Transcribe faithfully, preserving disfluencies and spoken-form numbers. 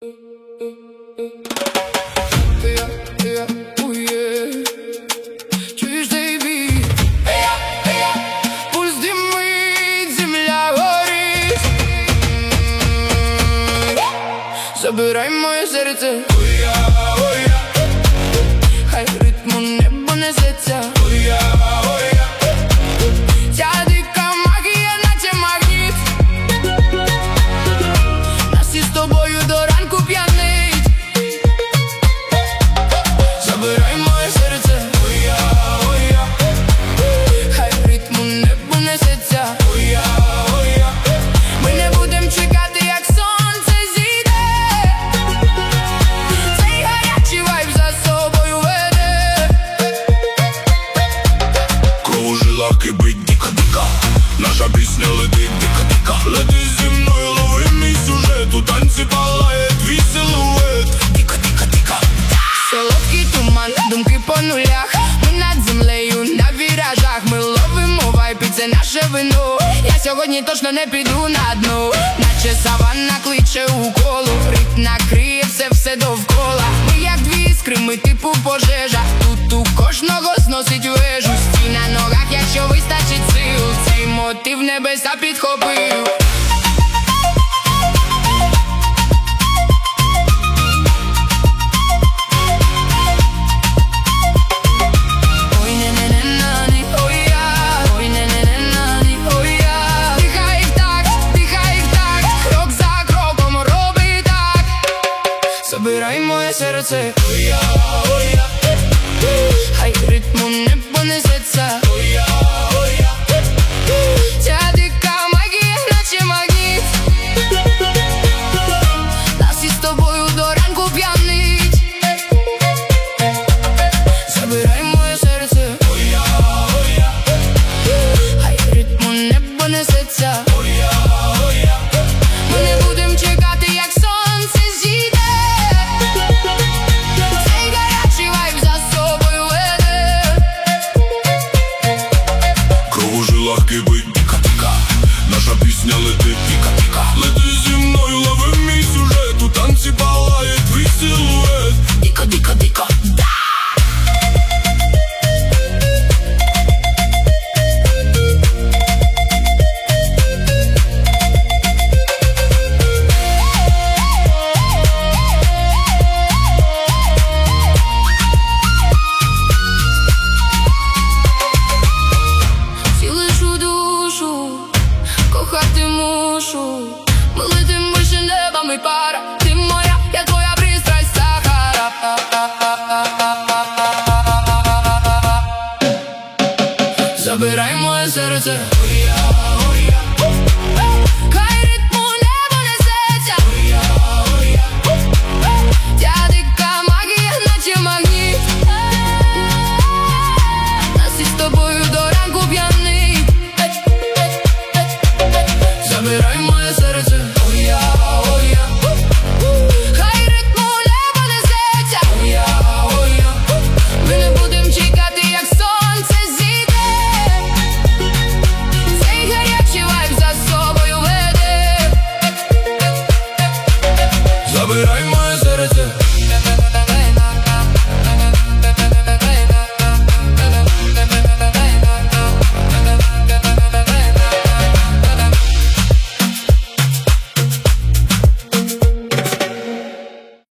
Чуєш, бейбі? Пульс димить, земля горить. Забирай моє серце, хай ритму небо несеться. Ця дика магія, наче магніт, нас із тобою до ранку п'янить. Забирай моє серце, хай ритму небо несеться. Ми не будем чекати, як сонце зійде. Цей гарячий вайб за собою веде. Кров у жилах кипить дико-дико, наша пісня летить дико-дико. Лети зі мною, лови мій сюжет, у танці палає твій силует. Дико-дико-дико. Солодкий туман, думки по нулях. Ми над землею на віражах. Ми ловимо вайб, і це наше вино. Я сьогодні точно не піду на дно. Наче саванна кличе у коло. Ритм накриє все, все довкола. Ми як дві іскри, ми типу пожежа. Тут у кожного зносить вежу. Стій на ногах, якщо вистачить сил. Цей мотив небеса підхопив. Забирай моє серце, хай ритму небо несеться. Ця дика магія, наче магніт, нас із тобою до ранку п'янить. Забирай моє серце, хай ритму небо несеться. Ми не будем чекати, як сонце зійде. Кипить дико-дико, наша пісня летить дико-дико. Лети зі мною, лови мій сюжет, у танці палає твій силует. Дико-дико-дико, да! Кохати мушу, ми летим вище неба, ми пара. Ти моя, я твоя пристрасть, Сахара. Забирай моє серце.